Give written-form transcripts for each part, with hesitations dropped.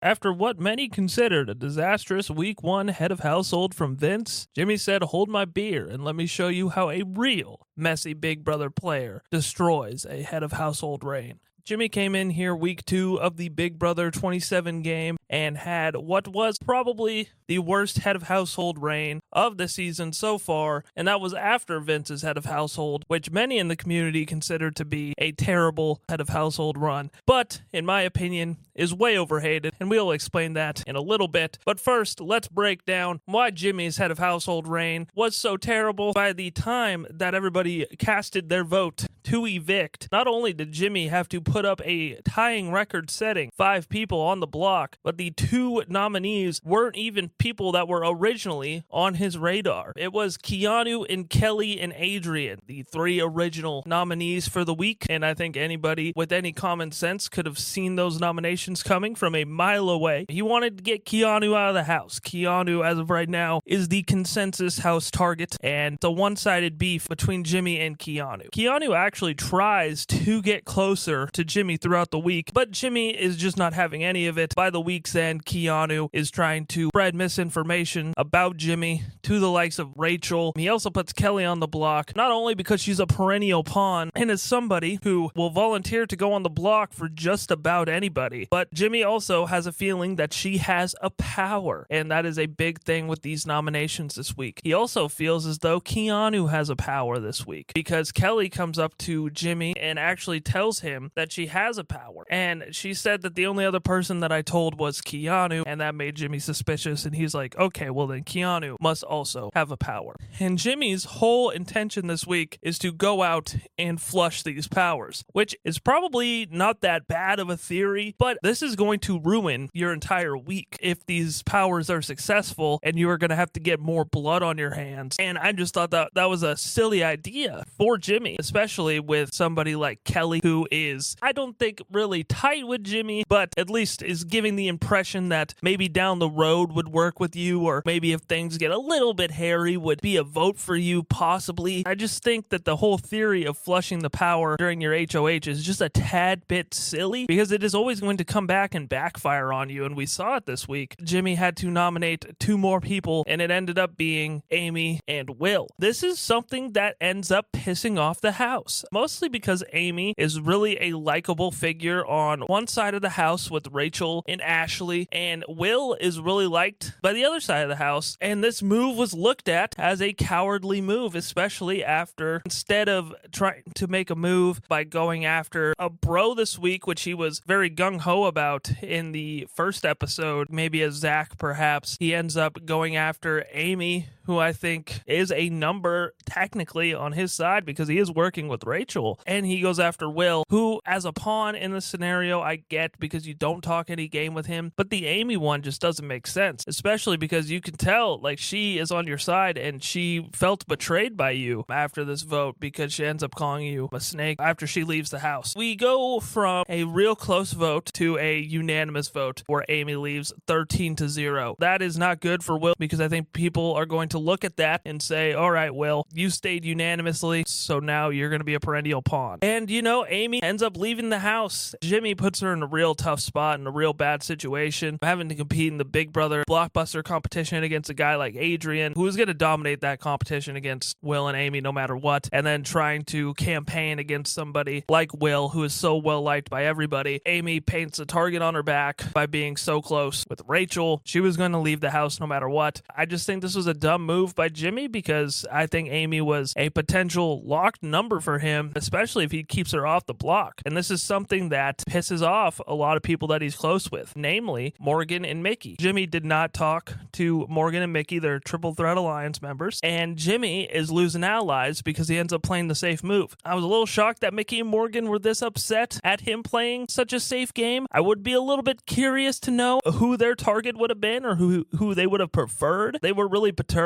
After what many considered a disastrous Week 1 head of household from Vince, Jimmy said, "Hold my beer and let me show you how a real messy Big Brother player destroys a head of household reign." Jimmy came in here Week 2 of the Big Brother 27 game and had what was probably the worst head of household reign of the season so far, and that was after Vince's head of household, which many in the community considered to be a terrible head of household run, but in my opinion is way overhated, and we'll explain that in a little bit. But first, let's break down why Jimmy's head of household reign was so terrible. By the time that everybody casted their vote to evict, not only did Jimmy have to put up a tying record-setting 5 people on the block, but the 2 nominees weren't even people that were originally on his radar. It was Keanu and Kelly and Adrian, the 3 original nominees for the week, and I think anybody with any common sense could have seen those nominations coming from a mile away. He wanted to get Keanu out of the house. Keanu, as of right now, is the consensus house target, and the one-sided beef between Jimmy and Keanu. Keanu actually tries to get closer to Jimmy throughout the week, but Jimmy is just not having any of it. By the week's end, Keanu is trying to spread misinformation about Jimmy to the likes of Rachel. He also puts Kelly on the block, not only because she's a perennial pawn and is somebody who will volunteer to go on the block for just about anybody, but Jimmy also has a feeling that she has a power, and that is a big thing with these nominations this week. He also feels as though Keanu has a power this week because Kelly comes up to Jimmy and actually tells him that she has a power, and she said that the only other person that I told was Keanu, and that made Jimmy suspicious, and he's like, okay, well then Keanu must also have a power. And Jimmy's whole intention this week is to go out and flush these powers, which is probably not that bad of a theory, but this is going to ruin your entire week if these powers are successful, and you are going to have to get more blood on your hands. And I just thought that was a silly idea for Jimmy, especially with somebody like Kelly, who is, I don't think, really tight with Jimmy, but at least is giving the impression that maybe down the road would work with you, or maybe if things get a little bit hairy would be a vote for you, possibly. I just think that the whole theory of flushing the power during your HOH is just a tad bit silly, because it is always going to come back and backfire on you, and we saw it this week. Jimmy had to nominate 2 more people, and it ended up being Amy and Will. This is something that ends up pissing off the house, mostly because Amy is really a likable figure on one side of the house with Rachel and Ashley, and Will is really liked by the other side of the house, and this move was looked at as a cowardly move, especially after, instead of trying to make a move by going after a bro this week, which he was very gung-ho about in the first episode, maybe as Zach perhaps, he ends up going after Amy, who I think is a number technically on his side because he is working with Rachel, and he goes after Will, who as a pawn in the scenario I get because you don't talk any game with him, but the Amy one just doesn't make sense, especially because you can tell like she is on your side and she felt betrayed by you after this vote because she ends up calling you a snake after she leaves the house. We go from a real close vote to a unanimous vote where Amy leaves 13-0. That is not good for Will because I think people are going to look at that and say, all right, Will, you stayed unanimously, so now you're going to be a perennial pawn. And, you know, Amy ends up leaving the house. Jimmy puts her in a real tough spot, in a real bad situation, having to compete in the Big Brother blockbuster competition against a guy like Adrian, who is going to dominate that competition against Will and Amy no matter what, and then trying to campaign against somebody like Will, who is so well liked by everybody. Amy paints a target on her back by being so close with Rachel. She was going to leave the house no matter what. I just think this was a dumb move by Jimmy because I think Amy was a potential locked number for him, especially if he keeps her off the block. And this is something that pisses off a lot of people that he's close with, namely Morgan and Mickey. Jimmy did not talk to Morgan and Mickey, they're Triple Threat Alliance members, and Jimmy is losing allies because he ends up playing the safe move. I was a little shocked that Mickey and Morgan were this upset at him playing such a safe game. I would be a little bit curious to know who their target would have been or who they would have preferred. They were really perturbed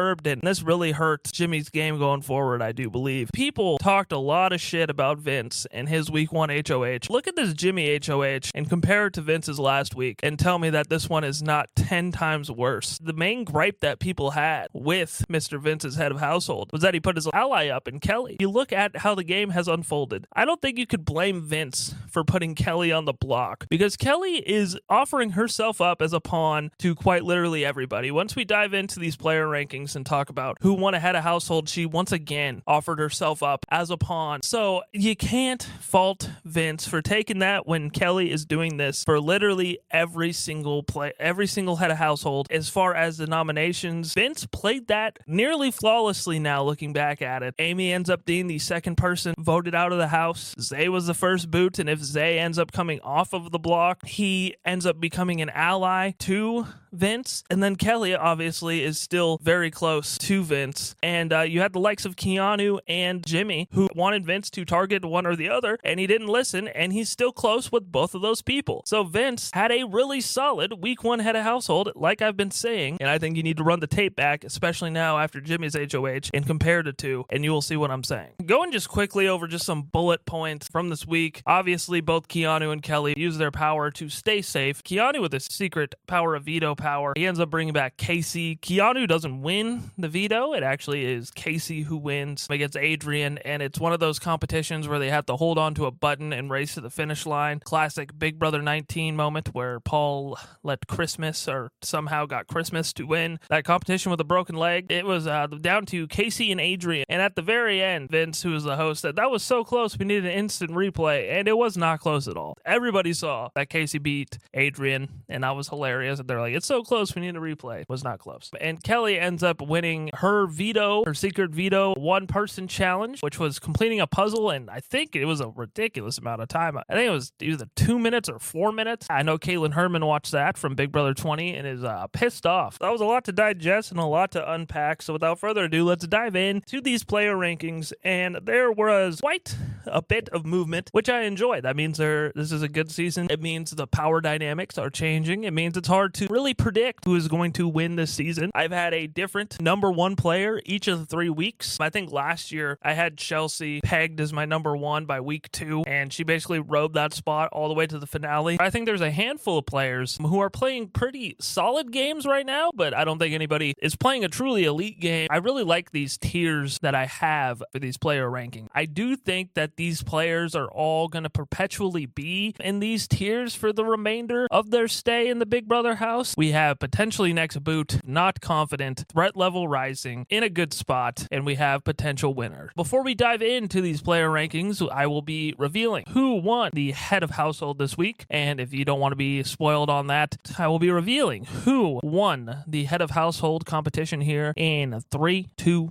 disturbed, and this really hurt Jimmy's game going forward, I do believe. People talked a lot of shit about Vince and his week 1 HOH. Look at this Jimmy HOH and compare it to Vince's last week and tell me that this one is not 10 times worse. The main gripe that people had with Mr. Vince's head of household was that he put his ally up in Kelly. You look at how the game has unfolded. I don't think you could blame Vince for putting Kelly on the block, because Kelly is offering herself up as a pawn to quite literally everybody. Once we dive into these player rankings and talk about who won a head of household, she once again offered herself up as a pawn. So you can't fault Vince for taking that when Kelly is doing this for literally every single head of household. As far as the nominations, Vince played that nearly flawlessly now looking back at it. Amy ends up being the second person voted out of the house. Zay was the first boot, and if Zay ends up coming off of the block, he ends up becoming an ally to Vince. And then Kelly obviously is still very close to Vince. And you had the likes of Keanu and Jimmy who wanted Vince to target one or the other, and he didn't listen, and he's still close with both of those people. So Vince had a really solid week 1 head of household, like I've been saying, and I think you need to run the tape back, especially now after Jimmy's HOH, and compare the two, and you will see what I'm saying. Going just quickly over just some bullet points from this week. Obviously, both Keanu and Kelly use their power to stay safe. Keanu with his secret power of veto power. He ends up bringing back Casey. Keanu doesn't win the veto. It actually is Casey who wins against Adrian, and it's one of those competitions where they have to hold on to a button and race to the finish line. Classic Big Brother 19 moment where Paul let Christmas, or somehow got Christmas to win that competition with a broken leg. It was down to Casey and Adrian, and at the very end, Vince, who was the host, said that was so close we needed an instant replay, and it was not close at all. Everybody saw that Casey beat Adrian, and that was hilarious. They're like, it's so close we need a replay. It was not close. And Kelly ends up winning her veto, her secret veto one-person challenge, which was completing a puzzle, and I think it was a ridiculous amount of time. I think it was either 2 minutes or 4 minutes. I know Caitlin Herman watched that from Big Brother 20 and is pissed off. That was a lot to digest and a lot to unpack, so without further ado, let's dive in to these player rankings, and there was quite a bit of movement, which I enjoy. That means this is a good season. It means the power dynamics are changing. It means it's hard to really predict who is going to win this season. I've had a different number 1 player each of the 3 weeks. I think last year I had Chelsea pegged as my number 1 by week 2, and she basically rode that spot all the way to the finale. I think there's a handful of players who are playing pretty solid games right now, but I don't think anybody is playing a truly elite game. I really like these tiers that I have for these player rankings. I do think that these players are all going to perpetually be in these tiers for the remainder of their stay in the Big Brother house. We have potentially next boot, not confident, threat level rising, in a good spot, and we have potential winner. Before we dive into these player rankings, I will be revealing who won the head of household this week, and if you don't want to be spoiled on that, I will be revealing who won the head of household competition here in 3, 2,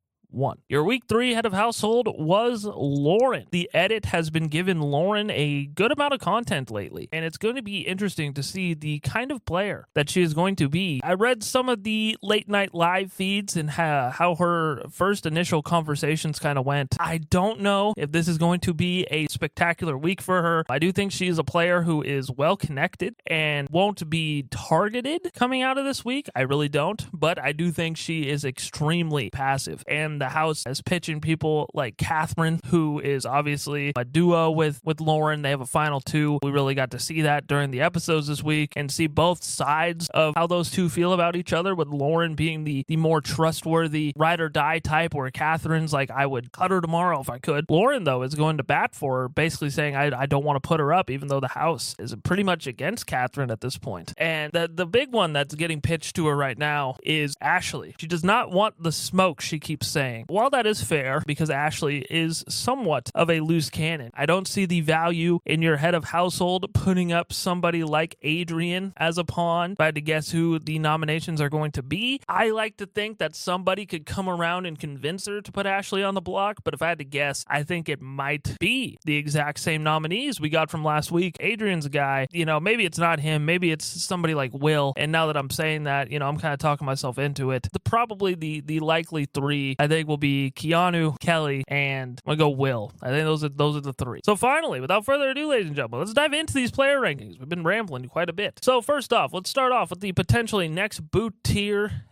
1. Your week 3 head of household was Lauren. The edit has been given Lauren a good amount of content lately, and it's going to be interesting to see the kind of player that she is going to be. I read some of the late night live feeds and how her first initial conversations kind of went. I don't know if this is going to be a spectacular week for her. I do think she is a player who is well connected and won't be targeted coming out of this week. I really don't, but I do think she is extremely passive, and the house is pitching people like Catherine, who is obviously a duo with Lauren. They have a final 2. We really got to see that during the episodes this week and see both sides of how those two feel about each other, with Lauren being the more trustworthy ride or die type, where Catherine's like, I would cut her tomorrow if I could. Lauren, though, is going to bat for her, basically saying, I don't want to put her up, even though the house is pretty much against Catherine at this point. And the big one that's getting pitched to her right now is Ashley. She does not want the smoke, she keeps saying. While that is fair, because Ashley is somewhat of a loose cannon, I don't see the value in your head of household putting up somebody like Adrian as a pawn. If I had to guess who the nominations are going to be, I like to think that somebody could come around and convince her to put Ashley on the block, but if I had to guess, I think it might be the exact same nominees we got from last week. Adrian's a guy, maybe it's not him, maybe it's somebody like Will, and now that I'm saying that, I'm kind of talking myself into it. Probably the likely 3, I think, will be Keanu, Kelly, and I'm gonna go Will. I think those are the 3. So finally, without further ado, ladies and gentlemen, let's dive into these player rankings. We've been rambling quite a bit. So first off, let's start off with the potentially next boot tier,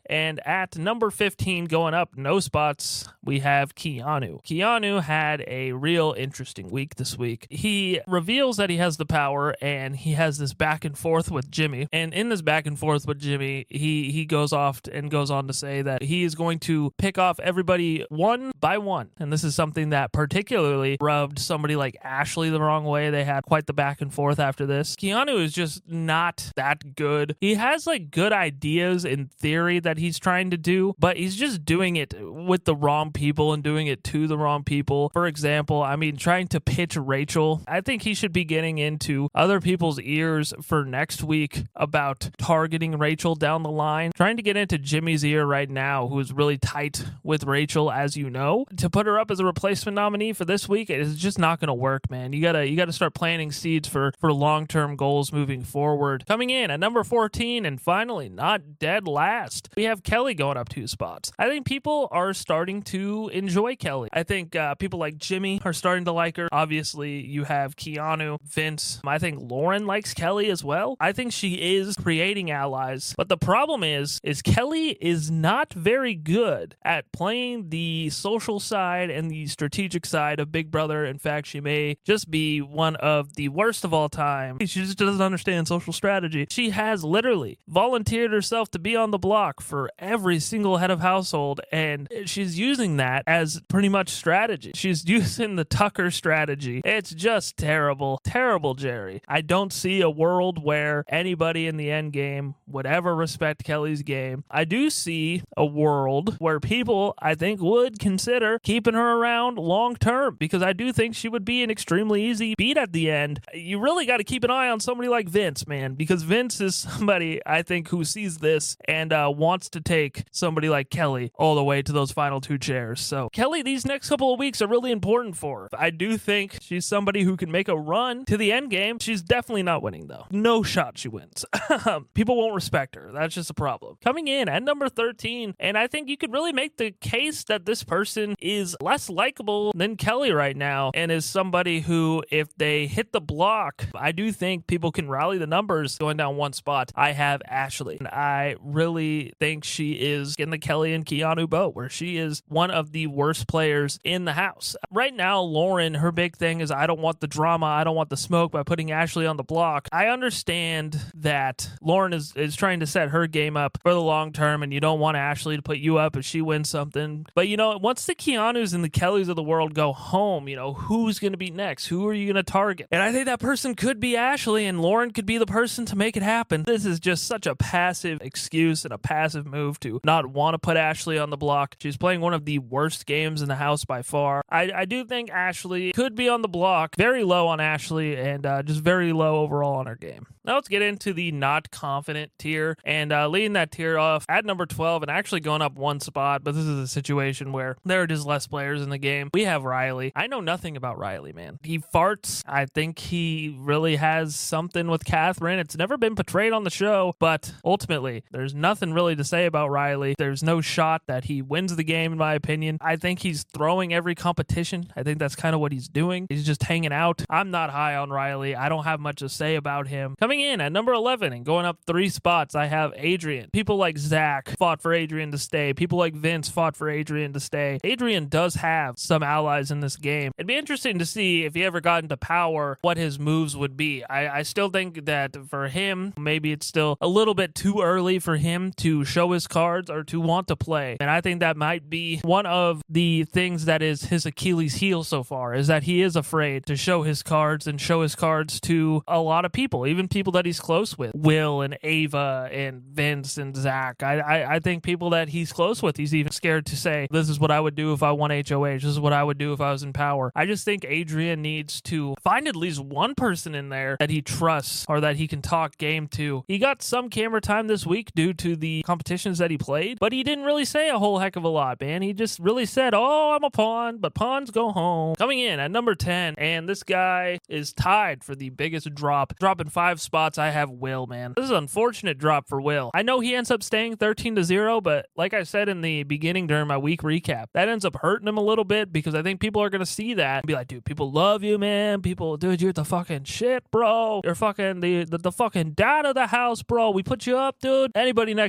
And at number 15, going up no spots, we have Keanu. Keanu had a real interesting week this week. He reveals that he has the power, and he has this back and forth with Jimmy. And in this back and forth with Jimmy, he goes off and goes on to say that he is going to pick off everybody one by one. And this is something that particularly rubbed somebody like Ashley the wrong way. They had quite the back and forth after this. Keanu is just not that good. He has like good ideas in theory that he's trying to do, but he's just doing it with the wrong people and doing it to the wrong people. For example, I mean, trying to pitch Rachel. I think he should be getting into other people's ears for next week about targeting Rachel down the line. Trying to get into Jimmy's ear right now, who's really tight with Rachel, as you know. To put her up as a replacement nominee for this week, it is just not going to work, man. You gotta start planting seeds for long-term goals moving forward. Coming in at number 14, and finally, not dead last, we have Kelly going up 2 spots. I think people are starting to enjoy Kelly. I think people like Jimmy are starting to like her. Obviously, you have Keanu, Vince. I think Lauren likes Kelly as well. I think she is creating allies. But the problem is Kelly is not very good at playing the social side and the strategic side of Big Brother. In fact, she may just be one of the worst of all time. She just doesn't understand social strategy. She has literally volunteered herself to be on the block for every single head of household, and she's using that as pretty much strategy. She's using the Tucker strategy. It's just terrible. Terrible, Jerry. I don't see a world where anybody in the end game would ever respect Kelly's game. I do see a world where people, I think, would consider keeping her around long term, because I do think she would be an extremely easy beat at the end. You really got to keep an eye on somebody like Vince, man, because Vince is somebody, I think, who sees this and wants to take somebody like Kelly all the way to those final 2 chairs. So Kelly, these next couple of weeks are really important for her. I do think she's somebody who can make a run to the end game. She's definitely not winning, though. No shot she wins. People won't respect her. That's just a problem. Coming in at number 13, and I think you could really make the case that this person is less likable than Kelly right now, and is somebody who, if they hit the block, I do think people can rally the numbers going down 1 spot. I have Ashley, and I really think she is in the Kelly and Keanu boat, where she is one of the worst players in the house. Right now, Lauren, her big thing is, I don't want the drama, I don't want the smoke by putting Ashley on the block. I understand that Lauren is trying to set her game up for the long term, and you don't want Ashley to put you up if she wins something. But, you know, once the Keanus and the Kellys of the world go home, you know, who's going to be next? Who are you going to target? And I think that person could be Ashley, and Lauren could be the person to make it happen. This is just such a passive excuse and a passive move to not want to put Ashley on the block. She's playing one of the worst games in the house by far. I do think Ashley could be on the block. Very low on Ashley, and just very low overall on her game. Now let's get into the not confident tier, and leading that tier off at number 12 and actually going up 1 spot, but this is a situation where there are just less players in the game. We have Riley. I know nothing about Riley, man. He farts. I think he really has something with Catherine. It's never been portrayed on the show, but ultimately, there's nothing really to say about Riley. There's no shot that he wins the game, in my opinion. I think he's throwing every competition. I think that's kind of what he's doing. He's just hanging out. I'm not high on Riley. I don't have much to say about him. Coming in at number 11 and going up 3 spots, I have Adrian. People like Zach fought for Adrian to stay. People like Vince fought for Adrian to stay. Adrian does have some allies in this game. It'd be interesting to see if he ever got into power, what his moves would be. I still think that for him, maybe it's still a little bit too early for him to show his cards or to want to play. And I think that might be one of the things that is his Achilles heel so far, is that he is afraid to show his cards and show his cards to a lot of people, even people that he's close with. Will and Ava and Vince and Zach. I think people that he's close with, he's even scared to say, this is what I would do if I won HOH. This is what I would do if I was in power. I just think Adrian needs to find at least one person in there that he trusts or that he can talk game to. He got some camera time this week due to the competitions that he played, but he didn't really say a whole heck of a lot, man. He just really said, oh, I'm a pawn, but pawns go home. Coming in at number 10, and this guy is tied for the biggest drop. Dropping 5 spots, I have Will, man. This is an unfortunate drop for Will. I know he ends up staying 13-0, but like I said in the beginning during my week recap, that ends up hurting him a little bit, because I think people are going to see that and be like, dude, people love you, man. People, dude, you're the fucking shit, bro. You're fucking the fucking dad of the house, bro. We put you up, dude. Anybody next to you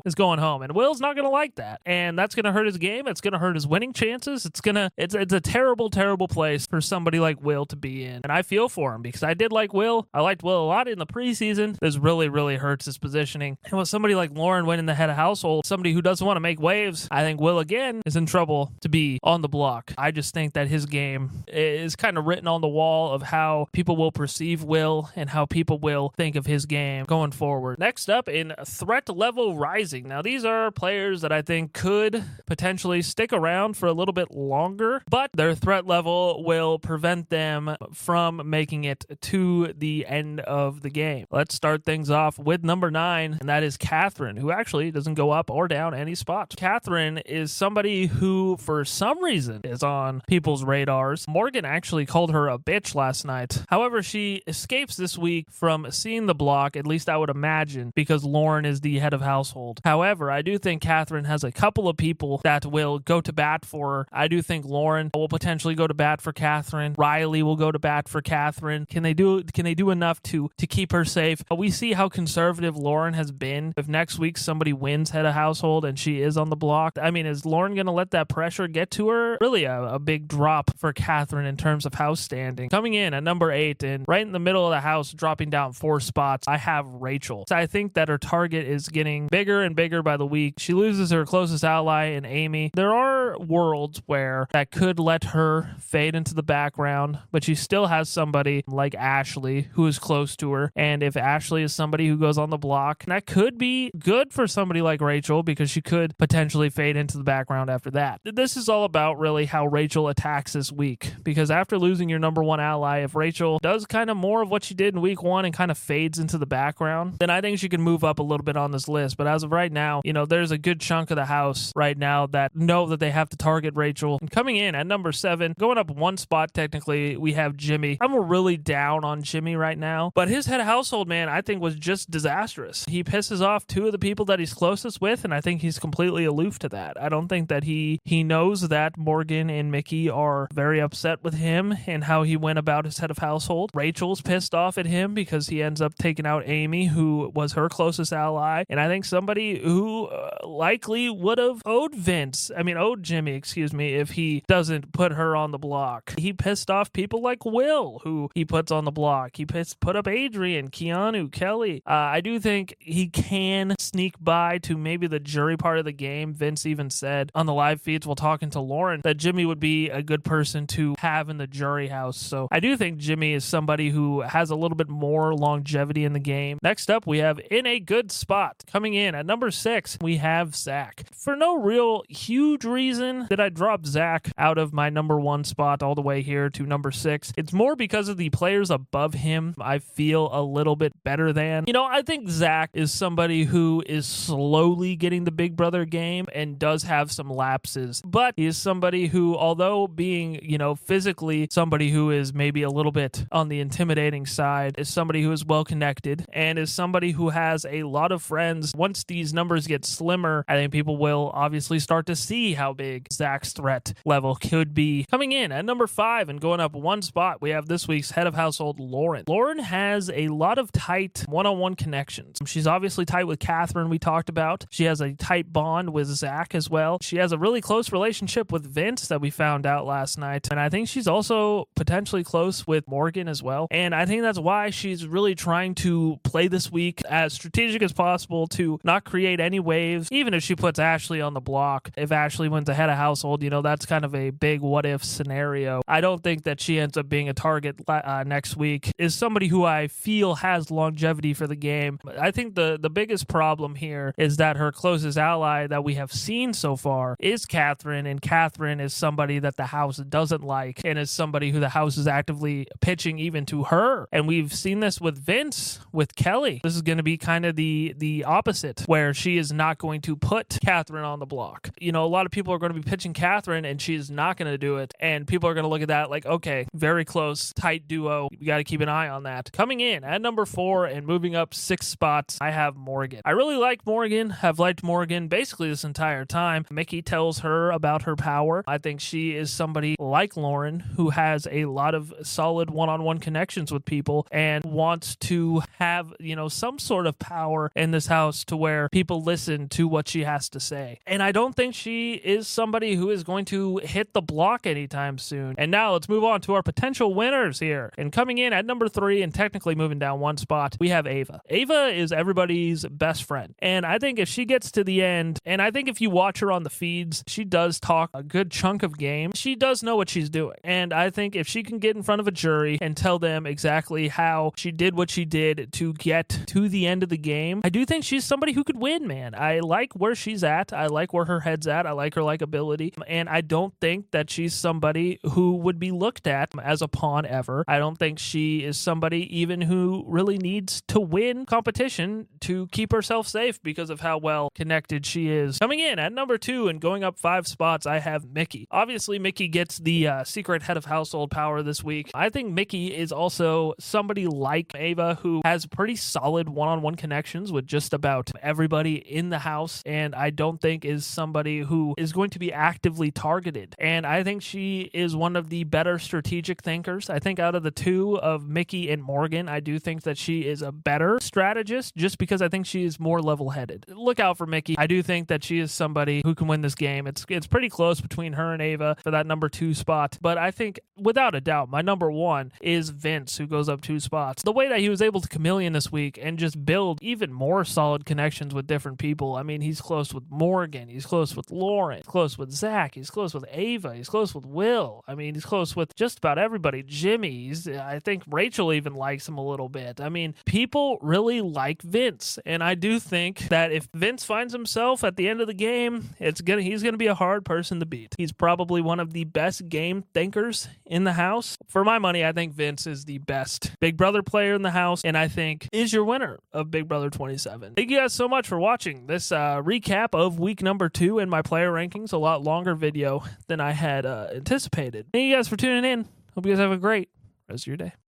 is going home. And Will's not going to like that. And that's going to hurt his game. It's going to hurt his winning chances. It's a terrible, terrible place for somebody like Will to be in. And I feel for him because I did like Will. I liked Will a lot in the preseason. This really, really hurts his positioning. And with somebody like Lauren winning the head of household, somebody who doesn't want to make waves, I think Will again is in trouble to be on the block. I just think that his game is kind of written on the wall of how people will perceive Will and how people will think of his game going forward. Next up in threat level rising. Now these are players that I think could potentially stick around for a little bit longer, but their threat level will prevent them from making it to the end of the game. Let's start things off with number 9, and that is Catherine, who actually doesn't go up or down any spots. Catherine is somebody who, for some reason, is on people's radars. Morgan actually called her a bitch last night. However, she escapes this week from seeing the block, at least I would imagine, because Lauren is the head of household. However, I do think Catherine has a couple of people that will go to bat for her. I do think Lauren will potentially go to bat for Catherine. Riley will go to bat for Catherine. Can they do enough to keep her safe? We see how conservative Lauren has been. If next week somebody wins head of household and she is on the block, I mean, is Lauren going to let that pressure get to her? Really a big drop for Catherine in terms of house standing. Coming in at number 8 and right in the middle of the house, dropping down 4 spots, I have Rachel. So I think that her target is getting bigger and bigger by the week. She loses her closest ally in Amy. There are worlds where that could let her fade into the background, but she still has somebody like Ashley who is close to her. And if Ashley is somebody who goes on the block, that could be good for somebody like Rachel because she could potentially fade into the background after that. This is all about really how Rachel attacks this week, because after losing your number 1 ally, if Rachel does kind of more of what she did in week 1 and kind of fades into the background, then I think she can move up a little bit on this list. But as of right now, there's a good chunk of the house right now that know that they have to target Rachel. And coming in at number 7, going up 1 spot technically, we have Jimmy. I'm really down on Jimmy right now, but his head of household, man, I think was just disastrous. He pisses off 2 of the people that he's closest with, and I think he's completely aloof to that. I don't think that he knows that Morgan and Mickey are very upset with him and how he went about his head of household. Rachel's pissed off at him because he ends up taking out Amy, who was her closest ally, and I think somebody who likely would have owed Jimmy, if he doesn't put her on the block. He pissed off people like Will, who he puts on the block. He put up Adrian, Keanu, Kelly. I do think he can sneak by to maybe the jury part of the game. Vince even said on the live feeds while talking to Lauren that Jimmy would be a good person to have in the jury house. So I do think Jimmy is somebody who has a little bit more longevity in the game. Next up, we have in a good spot. Coming in at number 6, we have Zach. For no real huge reason did I drop Zach out of my number 1 spot all the way here to number 6. It's more because of the players above him I feel a little bit better than. I think Zach is somebody who is slowly getting the Big Brother game and does have some lapses, but he is somebody who, although being, physically somebody who is maybe a little bit on the intimidating side, is somebody who is well connected and is somebody who has a lot of friends. Once these numbers get slimmer, I think people will obviously start to see how big Zach's threat level could be. Coming in at number 5 and going up 1 spot, we have this week's head of household, Lauren. Lauren has a lot of tight one-on-one connections. She's obviously tight with Catherine, we talked about. She has a tight bond with Zach as well. She has a really close relationship with Vince that we found out last night. And I think she's also potentially close with Morgan as well. And I think that's why she's really trying to play this week as strategic as possible to not create any waves, even if she puts Ashley on the block. If Ashley wins a head of household, that's kind of a big what-if scenario. I don't think that she ends up being a target next week. Is somebody who I feel has longevity for the game. I think the biggest problem here is that her closest ally that we have seen so far is Catherine, and Catherine is somebody that the house doesn't like and is somebody who the house is actively pitching even to her. And we've seen this with Vince, with Kelly. This is going to be kind of the opposite, where she is not going to put Catherine on the block. A lot of people are going to be pitching Catherine and she's not going to do it. And people are going to look at that like, okay, very close, tight duo. We got to keep an eye on that. Coming in at number 4 and moving up 6 spots, I have Morgan. I really like Morgan. Have liked Morgan basically this entire time. Mickey tells her about her power. I think she is somebody like Lauren who has a lot of solid one-on-one connections with people and wants to have, some sort of power in this house to where people listen to what she has to say. And I don't think she is somebody who is going to hit the block anytime soon. And now let's move on to our potential winners here. And coming in at number 3 and technically moving down one spot, we have Ava. Ava is everybody's best friend. And I think if she gets to the end, and I think if you watch her on the feeds, she does talk a good chunk of game. She does know what she's doing. And I think if she can get in front of a jury and tell them exactly how she did what she did to get to the end of the game, I do think she's somebody who could win, man. I like where she's at. I like where her head's at. I like her likability. And I don't think that she's somebody who would be looked at as a pawn ever. I don't think she is somebody even who really needs to win competition to keep herself safe because of how well connected she is. Coming in at number 2 and going up 5 spots, I have Mickey. Obviously, Mickey gets the secret head of household power this week. I think Mickey is also somebody like Ava who has pretty solid one-on-one connections with just about everybody in the house, and I don't think is somebody who is going to be actively targeted. And I think she is one of the better strategic thinkers. I think out of the two of Mickey and Morgan, I do think that she is a better strategist just because I think she is more level-headed. Look out for Mickey. I do think that she is somebody who can win this game. It's pretty close between her and Ava for that number 2 spot, but I think without a doubt my number 1 is Vince, who goes up 2 spots. The way that he was able to chameleon this week and just build even more solid connections with different people. I mean, he's close with Morgan, he's close with Lauren, he's close with Zach, he's close with Ava, he's close with Will. I mean, he's close with just about everybody. Jimmy's, I think Rachel even likes him a little bit. I mean, people really like Vince, and I do think that if Vince finds himself at the end of the game, he's gonna be a hard person to beat. He's probably one of the best game thinkers in the house. For my money, I think Vince is the best Big Brother player in the house, and I think is your winner of Big Brother 27. Thank you guys so much for watching this recap of week number 2 and my player rankings. A lot longer video than I had anticipated. Thank you guys for tuning in. Hope you guys have a great rest of your day.